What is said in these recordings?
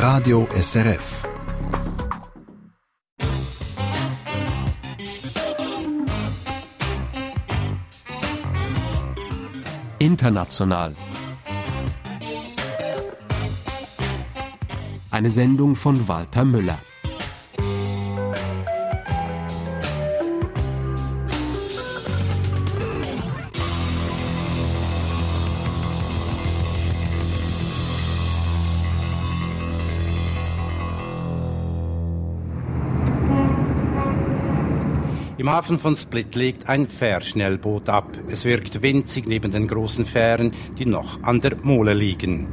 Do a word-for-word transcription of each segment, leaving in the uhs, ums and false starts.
Radio S R F. International. Eine Sendung von Walter Müller. Im Hafen von Split legt ein Fährschnellboot ab. Es wirkt winzig neben den großen Fähren, die noch an der Mole liegen.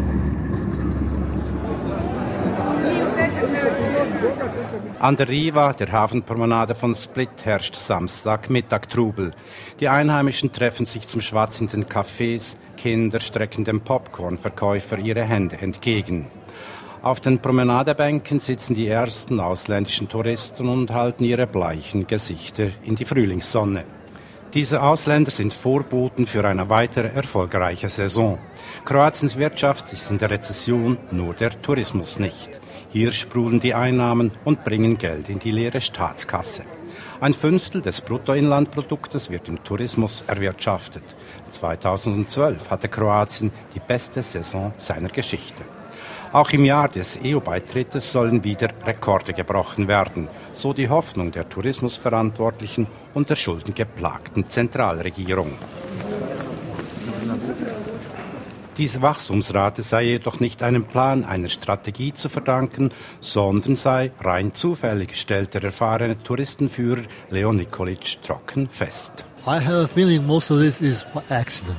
An der Riva, der Hafenpromenade von Split, herrscht Samstagmittag Trubel. Die Einheimischen treffen sich zum Schwatz in den Cafés, Kinder strecken dem Popcornverkäufer ihre Hände entgegen. Auf den Promenadebänken sitzen die ersten ausländischen Touristen und halten ihre bleichen Gesichter in die Frühlingssonne. Diese Ausländer sind Vorboten für eine weitere erfolgreiche Saison. Kroatiens Wirtschaft ist in der Rezession, nur der Tourismus nicht. Hier sprudeln die Einnahmen und bringen Geld in die leere Staatskasse. Ein Fünftel des Bruttoinlandproduktes wird im Tourismus erwirtschaftet. zweitausendzwölf hatte Kroatien die beste Saison seiner Geschichte. Auch im Jahr des E U-Beitrittes sollen wieder Rekorde gebrochen werden, so die Hoffnung der Tourismusverantwortlichen und der schuldengeplagten Zentralregierung. Diese Wachstumsrate sei jedoch nicht einem Plan, einer Strategie zu verdanken, sondern sei rein zufällig, stellt der erfahrene Touristenführer Leo Nikolic trocken fest. I have a feeling most of this is by accident.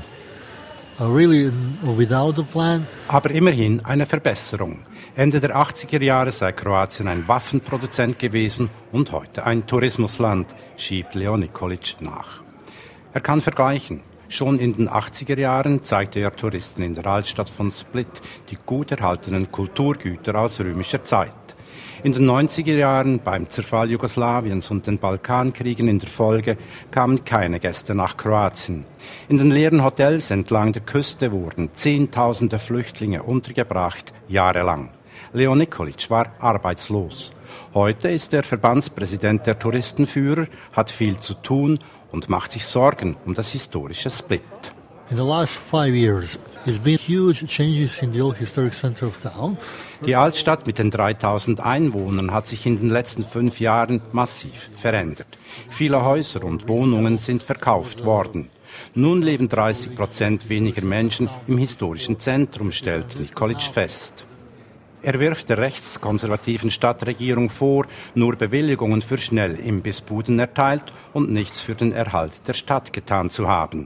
Really without a plan. Aber immerhin eine Verbesserung. Ende der achtziger Jahre sei Kroatien ein Waffenproduzent gewesen und heute ein Tourismusland, schiebt Leo Nikolic nach. Er kann vergleichen. Schon in den achtziger Jahren zeigte er Touristen in der Altstadt von Split die gut erhaltenen Kulturgüter aus römischer Zeit. In den neunziger Jahren, beim Zerfall Jugoslawiens und den Balkankriegen in der Folge, kamen keine Gäste nach Kroatien. In den leeren Hotels entlang der Küste wurden Zehntausende Flüchtlinge untergebracht, jahrelang. Leo Nikolic war arbeitslos. Heute ist er Verbandspräsident der Touristenführer, hat viel zu tun und macht sich Sorgen um das historische Split. In the last five years, there's been huge changes in the old historic center of town. Die Altstadt mit den dreitausend Einwohnern hat sich in den letzten fünf Jahren massiv verändert. Viele Häuser und Wohnungen sind verkauft worden. Nun leben dreißig Prozent weniger Menschen im historischen Zentrum, stellt Nikolic fest. Er wirft der rechtskonservativen Stadtregierung vor, nur Bewilligungen für Schnellimbissbuden erteilt und nichts für den Erhalt der Stadt getan zu haben.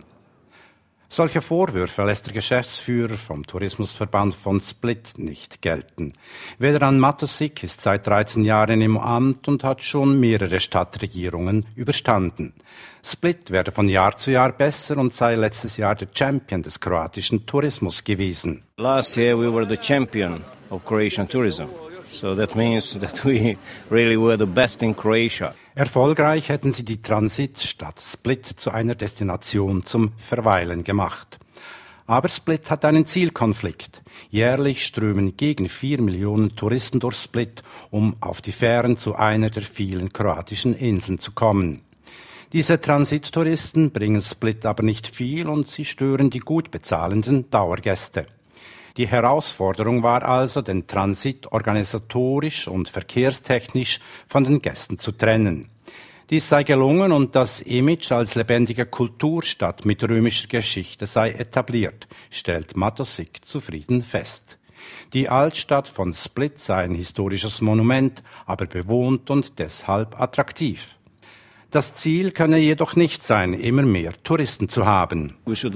Solche Vorwürfe lässt der Geschäftsführer vom Tourismusverband von Split nicht gelten. Vedran Matosic ist seit dreizehn Jahren im Amt und hat schon mehrere Stadtregierungen überstanden. Split werde von Jahr zu Jahr besser und sei letztes Jahr der Champion des kroatischen Tourismus gewesen. Last year we were the champion of Croatian tourism. So that means that we really were the best in Croatia. Erfolgreich hätten sie die Transitstadt Split zu einer Destination zum Verweilen gemacht. Aber Split hat einen Zielkonflikt. Jährlich strömen gegen vier Millionen Touristen durch Split, um auf die Fähren zu einer der vielen kroatischen Inseln zu kommen. Diese Transittouristen bringen Split aber nicht viel und sie stören die gut bezahlenden Dauergäste. Die Herausforderung war also, den Transit organisatorisch und verkehrstechnisch von den Gästen zu trennen. Dies sei gelungen und das Image als lebendige Kulturstadt mit römischer Geschichte sei etabliert, stellt Matosic zufrieden fest. Die Altstadt von Split sei ein historisches Monument, aber bewohnt und deshalb attraktiv. Das Ziel könne jedoch nicht sein, immer mehr Touristen zu haben.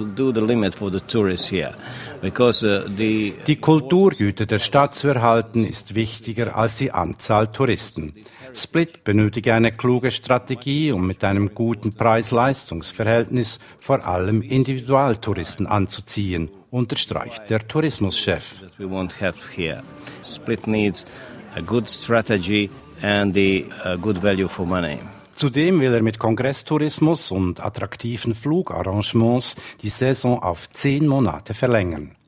Die Kulturgüter der Stadt zu erhalten, ist wichtiger als die Anzahl Touristen. Split benötige eine kluge Strategie, um mit einem guten Preis-Leistungs-Verhältnis vor allem Individualtouristen anzuziehen, unterstreicht der Tourismuschef. Split needs a good strategy and a good value for money. Zudem will er mit Kongresstourismus und attraktiven Flugarrangements die Saison auf zehn Monate verlängern.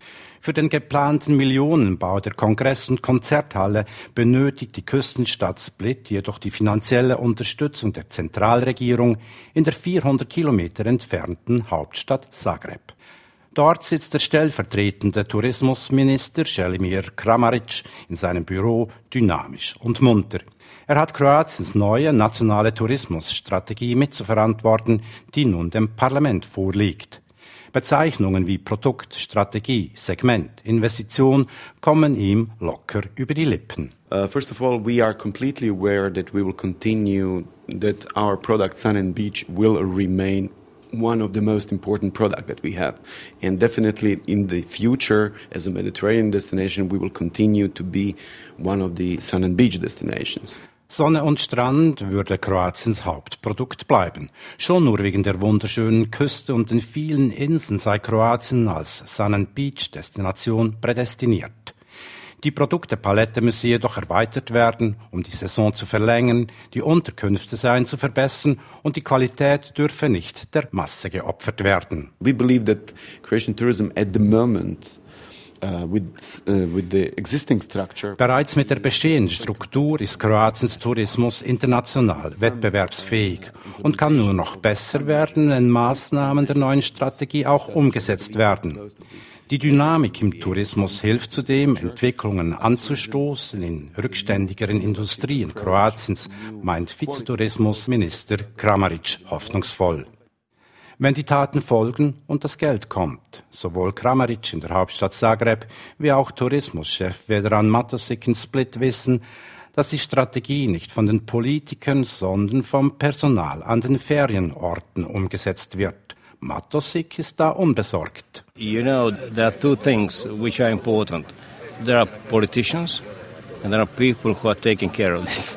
Für den geplanten Millionenbau der Kongress- und Konzerthalle benötigt die Küstenstadt Split jedoch die finanzielle Unterstützung der Zentralregierung in der vierhundert Kilometer entfernten Hauptstadt Zagreb. Dort sitzt der stellvertretende Tourismusminister Želimir Kramarić in seinem Büro dynamisch und munter. Er hat Kroatiens neue nationale Tourismusstrategie mitzuverantworten, die nun dem Parlament vorliegt. Bezeichnungen wie Produkt, Strategie, Segment, Investition kommen ihm locker über die Lippen. Uh, first of all, we are completely aware that we will continue, that our product Sun and Beach will remain one of the most important product that we have. And definitely in the future, as a Mediterranean destination, we will continue to be one of the Sun and Beach destinations. Sonne und Strand würde Kroatiens Hauptprodukt bleiben. Schon nur wegen der wunderschönen Küste und den vielen Inseln sei Kroatien als Sun and Beach Destination prädestiniert. Die Produktepalette müsse jedoch erweitert werden, um die Saison zu verlängern, die Unterkünfte seien zu verbessern und die Qualität dürfe nicht der Masse geopfert werden. We believe that Croatian tourism at the moment Uh, with, uh, with the existing structure. Bereits mit der bestehenden Struktur ist Kroatiens Tourismus international wettbewerbsfähig und kann nur noch besser werden, wenn Maßnahmen der neuen Strategie auch umgesetzt werden. Die Dynamik im Tourismus hilft zudem, Entwicklungen anzustoßen in rückständigeren Industrien Kroatiens, meint Vizetourismusminister Kramarić hoffnungsvoll. Wenn die Taten folgen und das Geld kommt, sowohl Kramarić in der Hauptstadt Zagreb wie auch Tourismuschef Vedran Matošić in Split wissen, dass die Strategie nicht von den Politikern, sondern vom Personal an den Ferienorten umgesetzt wird. Matošić ist da unbesorgt. You know, there are two things which are important. There are politicians and there are people who are taking care of this.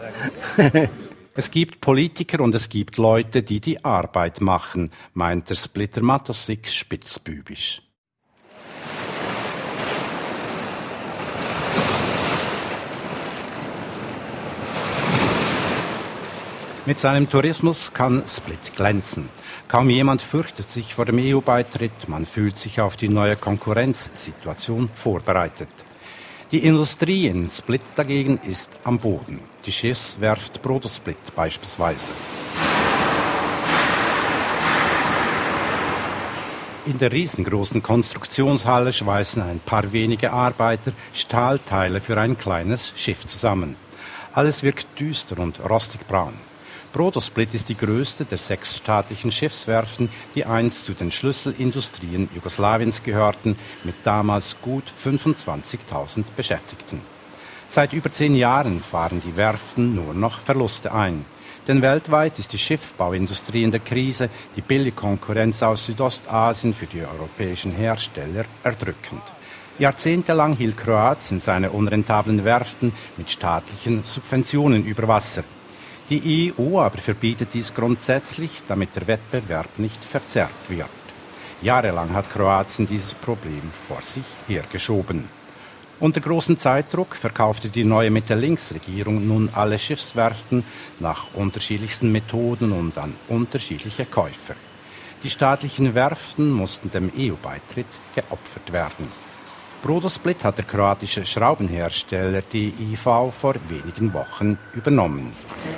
Es gibt Politiker und es gibt Leute, die die Arbeit machen, meint der Splitter Matošić spitzbübisch. Mit seinem Tourismus kann Split glänzen. Kaum jemand fürchtet sich vor dem E U-Beitritt, man fühlt sich auf die neue Konkurrenzsituation vorbereitet. Die Industrie in Split dagegen ist am Boden. Die Schiffswerft Brodosplit beispielsweise. In der riesengroßen Konstruktionshalle schweißen ein paar wenige Arbeiter Stahlteile für ein kleines Schiff zusammen. Alles wirkt düster und rostig braun. Brodosplit ist die größte der sechs staatlichen Schiffswerften, die einst zu den Schlüsselindustrien Jugoslawiens gehörten, mit damals gut fünfundzwanzigtausend Beschäftigten. Seit über zehn Jahren fahren die Werften nur noch Verluste ein. Denn weltweit ist die Schiffbauindustrie in der Krise, die Billigkonkurrenz aus Südostasien für die europäischen Hersteller erdrückend. Jahrzehntelang hielt Kroatien seine unrentablen Werften mit staatlichen Subventionen über Wasser. Die E U aber verbietet dies grundsätzlich, damit der Wettbewerb nicht verzerrt wird. Jahrelang hat Kroatien dieses Problem vor sich hergeschoben. Unter großem Zeitdruck verkaufte die neue Mitte-Links-Regierung nun alle Schiffswerften nach unterschiedlichsten Methoden und an unterschiedliche Käufer. Die staatlichen Werften mussten dem E U-Beitritt geopfert werden. Brodosplit hat der kroatische Schraubenhersteller D I V vor wenigen Wochen übernommen.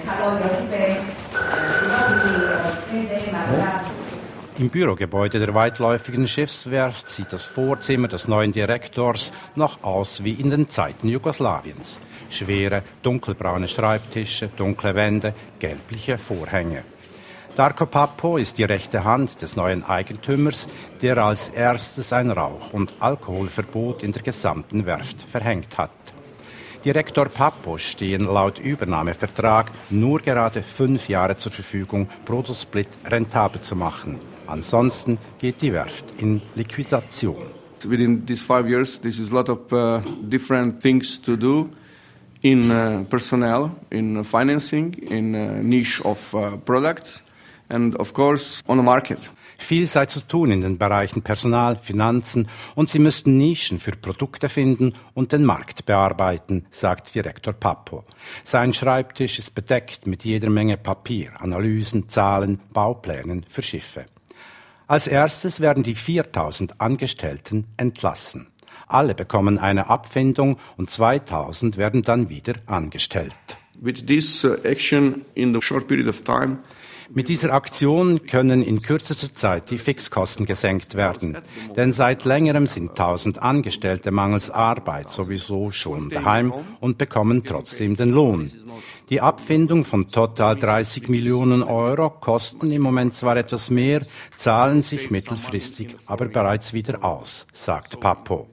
Im Bürogebäude der weitläufigen Schiffswerft sieht das Vorzimmer des neuen Direktors noch aus wie in den Zeiten Jugoslawiens. Schwere, dunkelbraune Schreibtische, dunkle Wände, gelbliche Vorhänge. Darko Papo ist die rechte Hand des neuen Eigentümers, der als erstes ein Rauch- und Alkoholverbot in der gesamten Werft verhängt hat. Direktor Papo stehen laut Übernahmevertrag nur gerade fünf Jahre zur Verfügung, Brodosplit rentabel zu machen. Ansonsten geht die Werft in Liquidation. Within these five years, this is a lot of uh, different things to do in uh, personnel, in financing, in uh, niche of uh, products. And of course on the market. Viel sei zu tun in den Bereichen Personal, Finanzen und sie müssten Nischen für Produkte finden und den Markt bearbeiten, sagt Direktor Papo. Sein Schreibtisch ist bedeckt mit jeder Menge Papier, Analysen, Zahlen, Bauplänen für Schiffe. Als erstes werden die viertausend Angestellten entlassen. Alle bekommen eine Abfindung und zweitausend werden dann wieder angestellt. With this uh, action in the short period of time, Mit dieser Aktion können in kürzester Zeit die Fixkosten gesenkt werden. Denn seit längerem sind tausend Angestellte mangels Arbeit sowieso schon daheim und bekommen trotzdem den Lohn. Die Abfindung von total dreißig Millionen Euro kosten im Moment zwar etwas mehr, zahlen sich mittelfristig aber bereits wieder aus, sagt Pappo.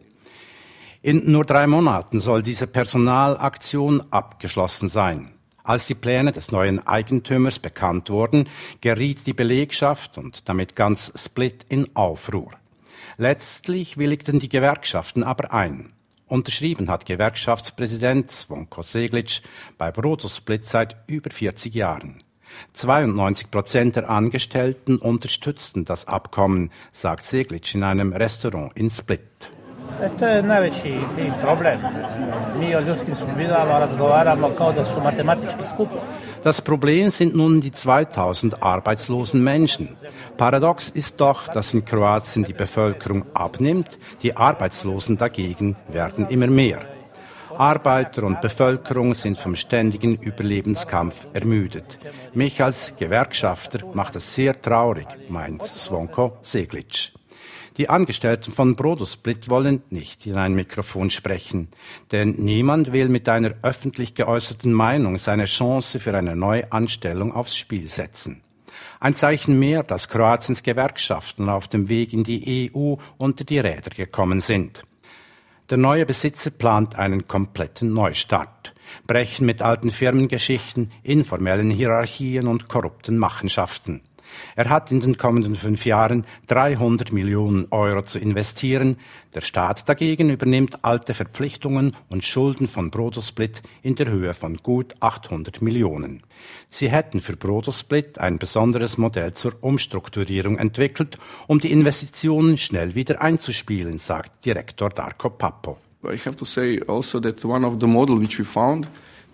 In nur drei Monaten soll diese Personalaktion abgeschlossen sein. Als die Pläne des neuen Eigentümers bekannt wurden, geriet die Belegschaft und damit ganz Split in Aufruhr. Letztlich willigten die Gewerkschaften aber ein. Unterschrieben hat Gewerkschaftspräsident Zvonko Seglic bei Brodosplit seit über vierzig Jahren. zweiundneunzig Prozent der Angestellten unterstützten das Abkommen, sagt Seglic in einem Restaurant in Split. To je najveći problem. Mi o ljudskim sudbinama razgovaramo kao da su matematički skupovi. Das Problem sind nun die zweitausend arbeitslosen Menschen. Paradox ist doch, dass in Kroatien die Bevölkerung abnimmt, die Arbeitslosen dagegen werden immer mehr. Arbeiter und Bevölkerung sind vom ständigen Überlebenskampf ermüdet. Mich als Gewerkschafter macht es sehr traurig, meint Zvonko Seglic. Die Angestellten von Brodosplit wollen nicht in ein Mikrofon sprechen, denn niemand will mit einer öffentlich geäußerten Meinung seine Chance für eine Neuanstellung aufs Spiel setzen. Ein Zeichen mehr, dass Kroatiens Gewerkschaften auf dem Weg in die E U unter die Räder gekommen sind. Der neue Besitzer plant einen kompletten Neustart. Brechen mit alten Firmengeschichten, informellen Hierarchien und korrupten Machenschaften. Er hat in den kommenden fünf Jahren dreihundert Millionen Euro zu investieren. Der Staat dagegen übernimmt alte Verpflichtungen und Schulden von Brodosplit in der Höhe von gut achthundert Millionen. Sie hätten für Brodosplit ein besonderes Modell zur Umstrukturierung entwickelt, um die Investitionen schnell wieder einzuspielen, sagt Direktor Darko Pappo. I have to say also that one of the model which we found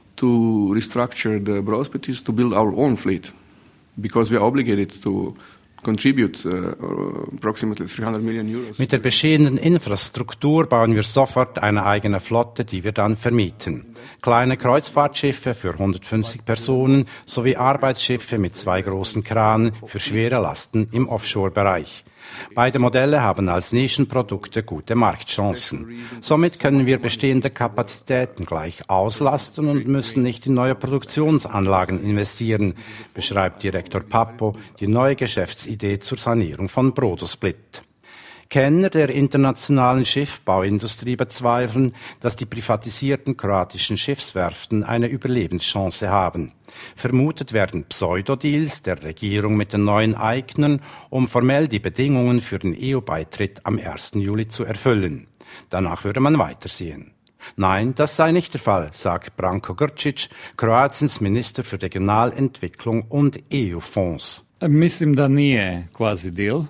to restructure the Brodosplit is to build our own fleet. Because we are obligated to contribute uh, approximately dreihundert Million Euros. Mit der bestehenden Infrastruktur bauen wir sofort eine eigene Flotte, die wir dann vermieten. Kleine Kreuzfahrtschiffe für hundertfünfzig Personen sowie Arbeitsschiffe mit zwei großen Kranen für schwere Lasten im Offshore-Bereich. Beide Modelle haben als Nischenprodukte gute Marktchancen. Somit können wir bestehende Kapazitäten gleich auslasten und müssen nicht in neue Produktionsanlagen investieren, beschreibt Direktor Pappo die neue Geschäftsidee zur Sanierung von Brodosplit. Kenner der internationalen Schiffbauindustrie bezweifeln, dass die privatisierten kroatischen Schiffswerften eine Überlebenschance haben. Vermutet werden Pseudodeals der Regierung mit den neuen Eignern, um formell die Bedingungen für den E U-Beitritt am ersten Juli zu erfüllen. Danach würde man weitersehen. Nein, das sei nicht der Fall, sagt Branko Grčić, Kroatiens Minister für Regionalentwicklung und E U-Fonds. Mislim da nije quasi deal.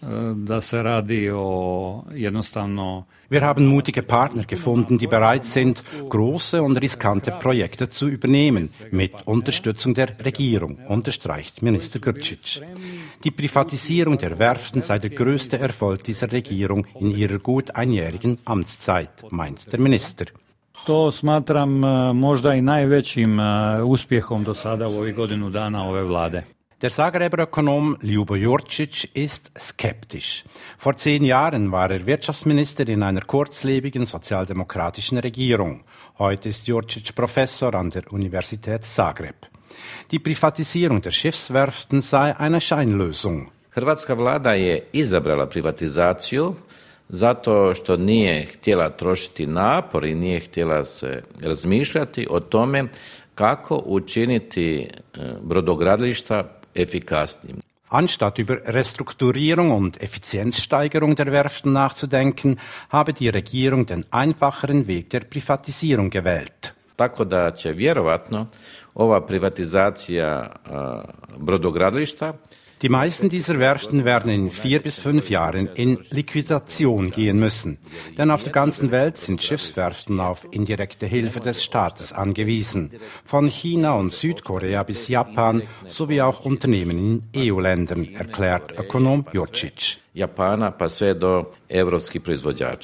Da se radi o jednostavno. Wir haben mutige Partner gefunden, die bereit sind, große und riskante Projekte zu übernehmen, mit Unterstützung der Regierung, unterstreicht Minister Grčić. Die Privatisierung der Werften sei der größte Erfolg dieser Regierung in ihrer gut einjährigen Amtszeit, meint der Minister. To smatram možda i najvećim uspjehom do sada u ovih godinu dana ove vlade. Der Zagreber Ökonom Ljubo Jurčić ist skeptisch. Vor zehn Jahren war er Wirtschaftsminister in einer kurzlebigen sozialdemokratischen Regierung. Heute ist Jurčić Professor an der Universität Zagreb. Die Privatisierung der Schiffswerften sei eine Scheinlösung. Hrvatska vlada je izabrala privatizaciju zato što nije htjela trošiti napor i nije htjela se razmišljati o tome kako učiniti brodogradilišta effikasnijim. Anstatt über Restrukturierung und Effizienzsteigerung der Werften nachzudenken, habe die Regierung den einfacheren Weg der Privatisierung gewählt. Tako da će vjerovatno ova privatizacija brodogradilišta. Die meisten dieser Werften werden in vier bis fünf Jahren in Liquidation gehen müssen. Denn auf der ganzen Welt sind Schiffswerften auf indirekte Hilfe des Staates angewiesen. Von China und Südkorea bis Japan sowie auch Unternehmen in E U-Ländern, erklärt Ökonom Jurčić. Japana pa sve do evropskih proizvođača.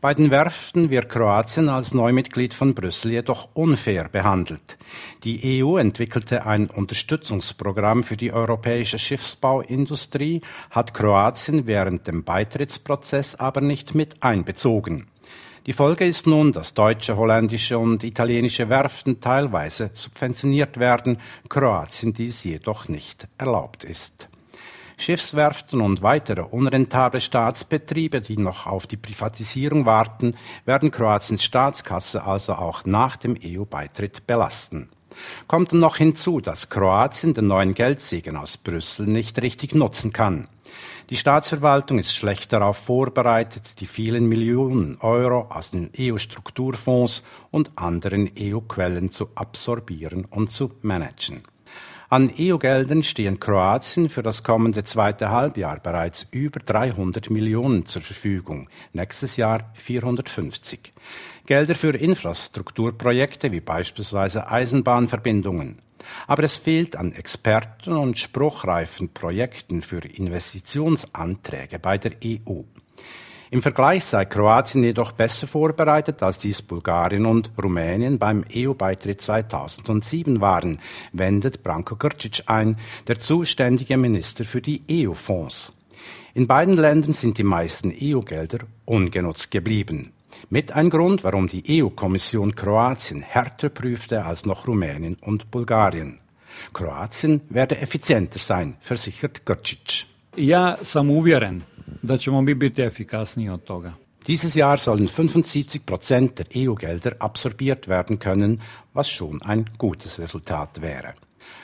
Bei den Werften wird Kroatien als Neumitglied von Brüssel jedoch unfair behandelt. Die E U entwickelte ein Unterstützungsprogramm für die europäische Schiffsbauindustrie, hat Kroatien während dem Beitrittsprozess aber nicht mit einbezogen. Die Folge ist nun, dass deutsche, holländische und italienische Werften teilweise subventioniert werden, Kroatien dies jedoch nicht erlaubt ist. Schiffswerften und weitere unrentable Staatsbetriebe, die noch auf die Privatisierung warten, werden Kroatiens Staatskasse also auch nach dem E U-Beitritt belasten. Kommt dann noch hinzu, dass Kroatien den neuen Geldsegen aus Brüssel nicht richtig nutzen kann. Die Staatsverwaltung ist schlecht darauf vorbereitet, die vielen Millionen Euro aus den E U-Strukturfonds und anderen E U-Quellen zu absorbieren und zu managen. An E U-Geldern stehen Kroatien für das kommende zweite Halbjahr bereits über dreihundert Millionen zur Verfügung, nächstes Jahr vierhundertfünfzig. Gelder für Infrastrukturprojekte wie beispielsweise Eisenbahnverbindungen. Aber es fehlt an Experten und spruchreifen Projekten für Investitionsanträge bei der E U. Im Vergleich sei Kroatien jedoch besser vorbereitet, als dies Bulgarien und Rumänien beim E U-Beitritt zweitausendsieben waren, wendet Branko Grčić ein, der zuständige Minister für die E U-Fonds. In beiden Ländern sind die meisten E U-Gelder ungenutzt geblieben. Mit ein Grund, warum die E U-Kommission Kroatien härter prüfte als noch Rumänien und Bulgarien. Kroatien werde effizienter sein, versichert Grčić. Ja sam uvjeren da ćemo mi biti efikasniji od toga. Dieses Jahr sollen fünfundsiebzig Prozent der E U-Gelder absorbiert werden können, was schon ein gutes Resultat wäre.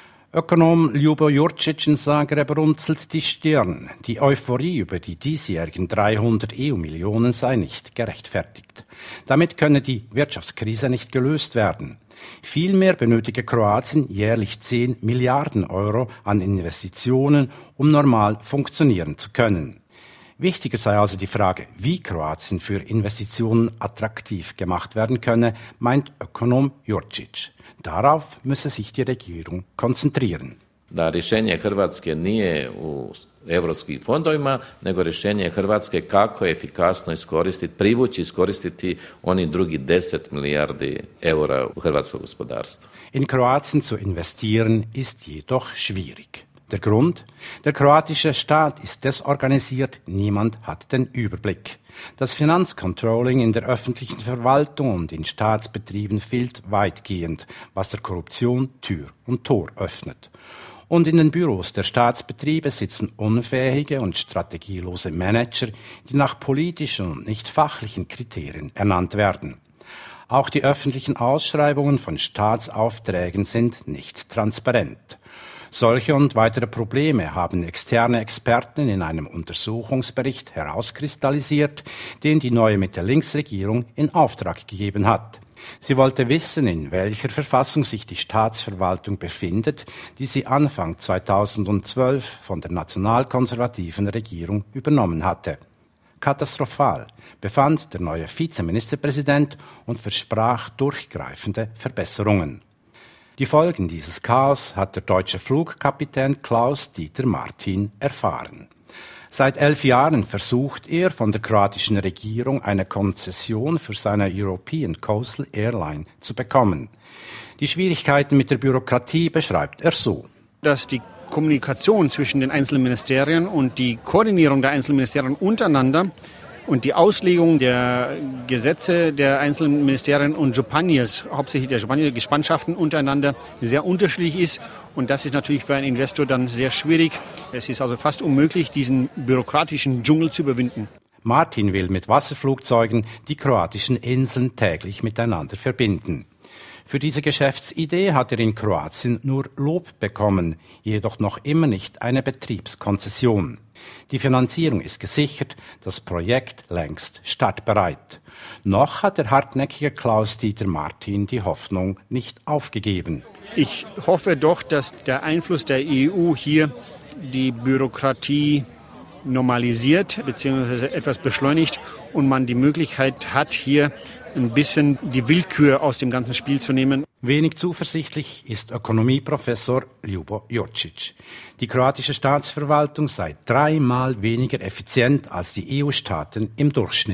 Ökonom Ljubo Jurčić in Zagreb runzelt die Stirn. Die Euphorie über die diesjährigen dreihundert E U-Millionen sei nicht gerechtfertigt. Damit könne die Wirtschaftskrise nicht gelöst werden. Vielmehr benötige Kroatien jährlich zehn Milliarden Euro an Investitionen, um normal funktionieren zu können. Wichtiger sei also die Frage, wie Kroatien für Investitionen attraktiv gemacht werden könne, meint Ökonom Jurčić. Darauf müsse sich die Regierung konzentrieren. Da rješenje Hrvatske nije u europskim fondovima, nego rješenje Hrvatske kako efikasno iskoristiti, privući, iskoristiti oni drugi deset milijardi eura u hrvatsko gospodarstvo. In Kroatien zu investieren ist jedoch schwierig. Der Grund? Der kroatische Staat ist desorganisiert, niemand hat den Überblick. Das Finanzcontrolling in der öffentlichen Verwaltung und in Staatsbetrieben fehlt weitgehend, was der Korruption Tür und Tor öffnet. Und in den Büros der Staatsbetriebe sitzen unfähige und strategielose Manager, die nach politischen und nicht fachlichen Kriterien ernannt werden. Auch die öffentlichen Ausschreibungen von Staatsaufträgen sind nicht transparent. Solche und weitere Probleme haben externe Experten in einem Untersuchungsbericht herauskristallisiert, den die neue Mitte-Links-Regierung in Auftrag gegeben hat. Sie wollte wissen, in welcher Verfassung sich die Staatsverwaltung befindet, die sie Anfang zweitausendzwölf von der nationalkonservativen Regierung übernommen hatte. Katastrophal, befand der neue Vizeministerpräsident und versprach durchgreifende Verbesserungen. Die Folgen dieses Chaos hat der deutsche Flugkapitän Klaus-Dieter Martin erfahren. Seit elf Jahren versucht er, von der kroatischen Regierung eine Konzession für seine European Coastal Airline zu bekommen. Die Schwierigkeiten mit der Bürokratie beschreibt er so. Dass die Kommunikation zwischen den einzelnen Ministerien und die Koordinierung der einzelnen Ministerien untereinander und die Auslegung der Gesetze der einzelnen Ministerien und Jopanjes, hauptsächlich der Jopanije-Gespannschaften untereinander, sehr unterschiedlich ist. Und das ist natürlich für einen Investor dann sehr schwierig. Es ist also fast unmöglich, diesen bürokratischen Dschungel zu überwinden. Martin will mit Wasserflugzeugen die kroatischen Inseln täglich miteinander verbinden. Für diese Geschäftsidee hat er in Kroatien nur Lob bekommen, jedoch noch immer nicht eine Betriebskonzession. Die Finanzierung ist gesichert, das Projekt längst startbereit. Noch hat der hartnäckige Klaus-Dieter Martin die Hoffnung nicht aufgegeben. Ich hoffe doch, dass der Einfluss der E U hier die Bürokratie normalisiert bzw. etwas beschleunigt und man die Möglichkeit hat, hier ein bisschen die Willkür aus dem ganzen Spiel zu nehmen. Wenig zuversichtlich ist Ökonomieprofessor Ljubo Jurčić. Die kroatische Staatsverwaltung sei dreimal weniger effizient als die E U-Staaten im Durchschnitt.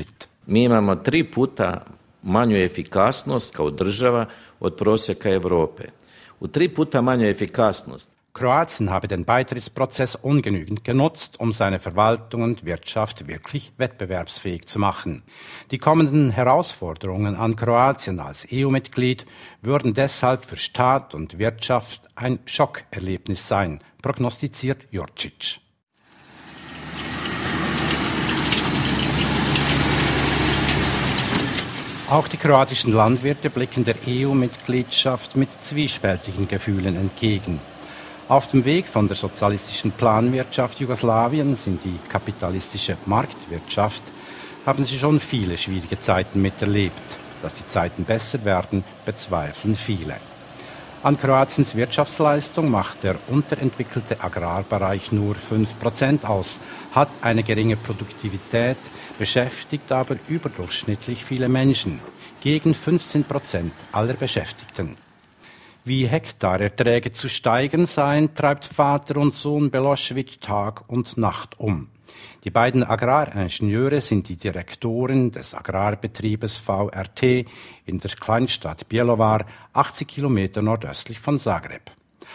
Mi imamo tri puta manju efikasnost kao država od prosjeka Europe. U tri puta manju efikasnost. Kroatien habe den Beitrittsprozess ungenügend genutzt, um seine Verwaltung und Wirtschaft wirklich wettbewerbsfähig zu machen. Die kommenden Herausforderungen an Kroatien als E U-Mitglied würden deshalb für Staat und Wirtschaft ein Schockerlebnis sein, prognostiziert Jurčić. Auch die kroatischen Landwirte blicken der E U-Mitgliedschaft mit zwiespältigen Gefühlen entgegen. Auf dem Weg von der sozialistischen Planwirtschaft Jugoslawiens in die kapitalistische Marktwirtschaft haben sie schon viele schwierige Zeiten miterlebt. Dass die Zeiten besser werden, bezweifeln viele. An Kroatiens Wirtschaftsleistung macht der unterentwickelte Agrarbereich nur fünf Prozent aus, hat eine geringe Produktivität, beschäftigt aber überdurchschnittlich viele Menschen, gegen fünfzehn Prozent aller Beschäftigten. Wie Hektarerträge zu steigern seien, treibt Vater und Sohn Belošević Tag und Nacht um. Die beiden Agraringenieure sind die Direktoren des Agrarbetriebes V R T in der Kleinstadt Bjelovar, achtzig Kilometer nordöstlich von Zagreb.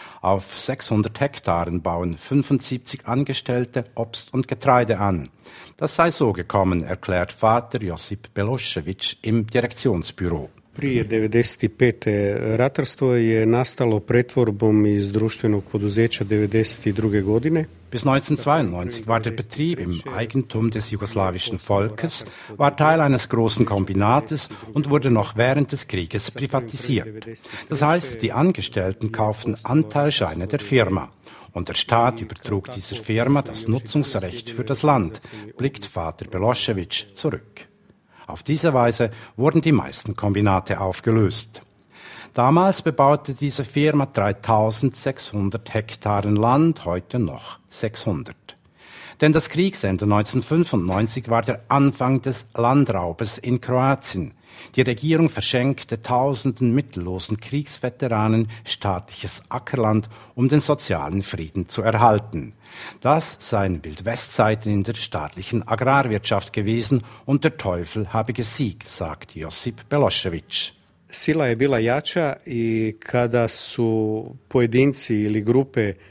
Auf sechshundert Hektaren bauen fünfundsiebzig Angestellte Obst und Getreide an. Das sei so gekommen, erklärt Vater Josip Belošević im Direktionsbüro. Prije devedeset pet. ratarstvo je nastalo pretvorbom iz društvenog poduzeća devedeset druge. godine. Bis neunzehnhundertzweiundneunzig war der Betrieb im Eigentum des jugoslawischen Volkes, war Teil eines großen Kombinates und wurde noch während des Krieges privatisiert. Das heißt, die Angestellten kauften Anteilscheine der Firma. Und der Staat übertrug dieser Firma das Nutzungsrecht für das Land, blickt Vater Belošević zurück. Auf diese Weise wurden die meisten Kombinate aufgelöst. Damals bebaute diese Firma dreitausendsechshundert Hektaren Land, heute noch sechshundert. Denn das Kriegsende neunzehnhundertfünfundneunzig war der Anfang des Landraubes in Kroatien. Die Regierung verschenkte tausenden mittellosen Kriegsveteranen staatliches Ackerland, um den sozialen Frieden zu erhalten. Das seien Wildwestzeiten in der staatlichen Agrarwirtschaft gewesen und der Teufel habe gesiegt, sagt Josip Belošević. Sila je bila jača i kada su pojedinci ili grupe e,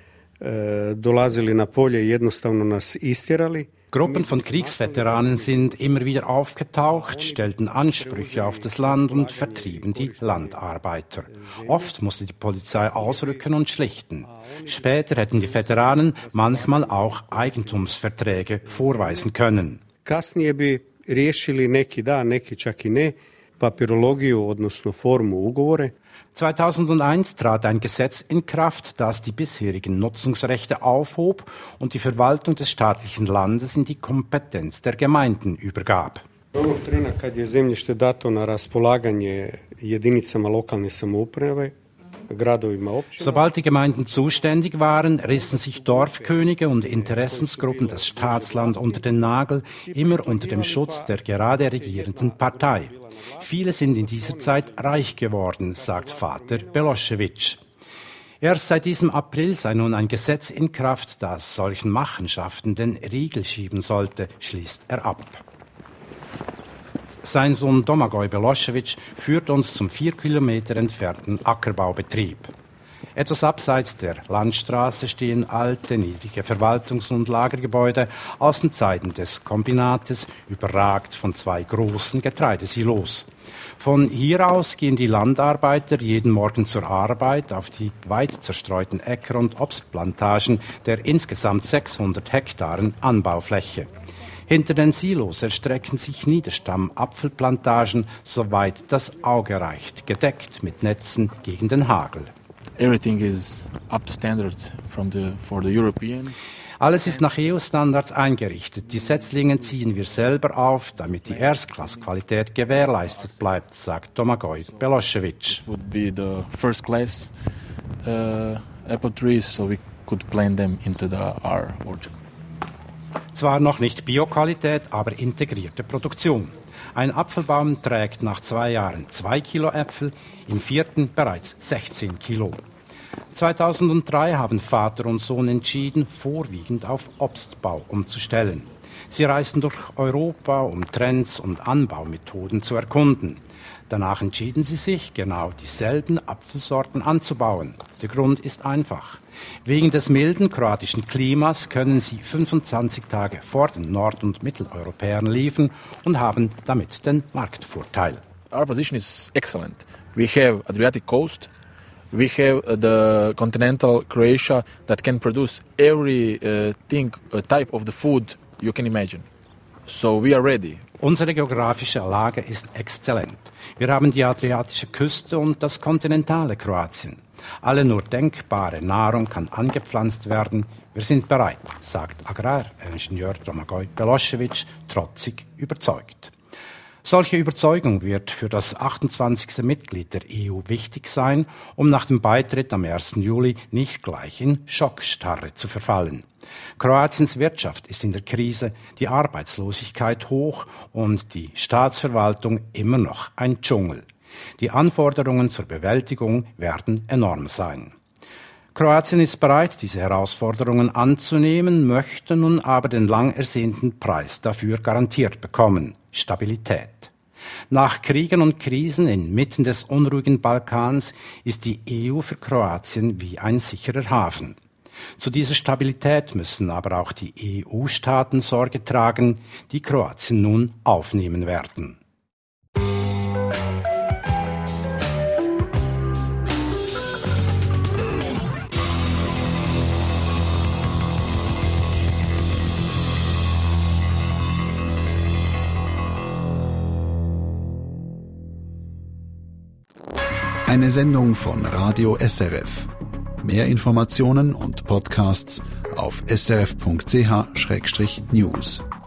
dolazili na polje i jednostavno nas istjerali. Gruppen von Kriegsveteranen sind immer wieder aufgetaucht, stellten Ansprüche auf das Land und vertrieben die Landarbeiter. Oft musste die Polizei ausrücken und schlichten. Später hätten die Veteranen manchmal auch Eigentumsverträge vorweisen können. Kasnije bi riješili neki da, neki čak i ne, papirologiju, odnosno formu ugovore. zweitausendeins trat ein Gesetz in Kraft, das die bisherigen Nutzungsrechte aufhob und die Verwaltung des staatlichen Landes in die Kompetenz der Gemeinden übergab. Onog trena kad je zemljište dato na raspolaganje jedinicama lokalne samouprave, gradovima, općinama. Sobald die Gemeinden zuständig waren, rissen sich Dorfkönige und Interessensgruppen das Staatsland unter den Nagel, immer unter dem Schutz der gerade regierenden Partei. Viele sind in dieser Zeit reich geworden, sagt Vater Belošević. Erst seit diesem April sei nun ein Gesetz in Kraft, das solchen Machenschaften den Riegel schieben sollte, schließt er ab. Sein Sohn Domagoj Belošević führt uns zum vier Kilometer entfernten Ackerbaubetrieb. Etwas abseits der Landstraße stehen alte, niedrige Verwaltungs- und Lagergebäude aus den Zeiten des Kombinates, überragt von zwei großen Getreidesilos. Von hier aus gehen die Landarbeiter jeden Morgen zur Arbeit auf die weit zerstreuten Äcker- und Obstplantagen der insgesamt sechshundert Hektaren Anbaufläche. Hinter den Silos erstrecken sich Niederstamm-Apfelplantagen, soweit das Auge reicht, gedeckt mit Netzen gegen den Hagel. Everything is up to standards from the, for the European. Alles ist nach E U-Standards eingerichtet. Die Setzlinge ziehen wir selber auf, damit die Erstklassqualität gewährleistet bleibt, sagt Domagoj Belošević. Would be the first class uh, apple trees, so we could plant them into the our orchard. Zwar noch nicht Bioqualität, aber integrierte Produktion. Ein Apfelbaum trägt nach zwei Jahren zwei Kilo Äpfel, im vierten bereits sechzehn Kilo. zweitausenddrei haben Vater und Sohn entschieden, vorwiegend auf Obstbau umzustellen. Sie reisten durch Europa, um Trends und Anbaumethoden zu erkunden. Danach entschieden sie sich, genau dieselben Apfelsorten anzubauen. Der Grund ist einfach. Wegen des milden kroatischen Klimas können sie fünfundzwanzig Tage vor den Nord- und Mitteleuropäern liefern und haben damit den Marktvorteil. Our position is excellent. We have Adriatic coast. We have uh, the continental Croatia that can produce every uh, thing, uh, type of the food you can imagine. So we are ready. Unsere geografische Lage ist exzellent. Wir haben die adriatische Küste und das kontinentale Kroatien. Alle nur denkbare Nahrung kann angepflanzt werden. Wir sind bereit, sagt Agraringenieur Domagoj Belošević trotzig überzeugt. Solche Überzeugung wird für das achtundzwanzigste Mitglied der E U wichtig sein, um nach dem Beitritt am ersten Juli nicht gleich in Schockstarre zu verfallen. Kroatiens Wirtschaft ist in der Krise, die Arbeitslosigkeit hoch und die Staatsverwaltung immer noch ein Dschungel. Die Anforderungen zur Bewältigung werden enorm sein. Kroatien ist bereit, diese Herausforderungen anzunehmen, möchte nun aber den lang ersehnten Preis dafür garantiert bekommen: Stabilität. Nach Kriegen und Krisen inmitten des unruhigen Balkans ist die E U für Kroatien wie ein sicherer Hafen. Zu dieser Stabilität müssen aber auch die E U-Staaten Sorge tragen, die Kroatien nun aufnehmen werden. Eine Sendung von Radio S R F. Mehr Informationen und Podcasts auf s r f punkt c h schrägstrich news.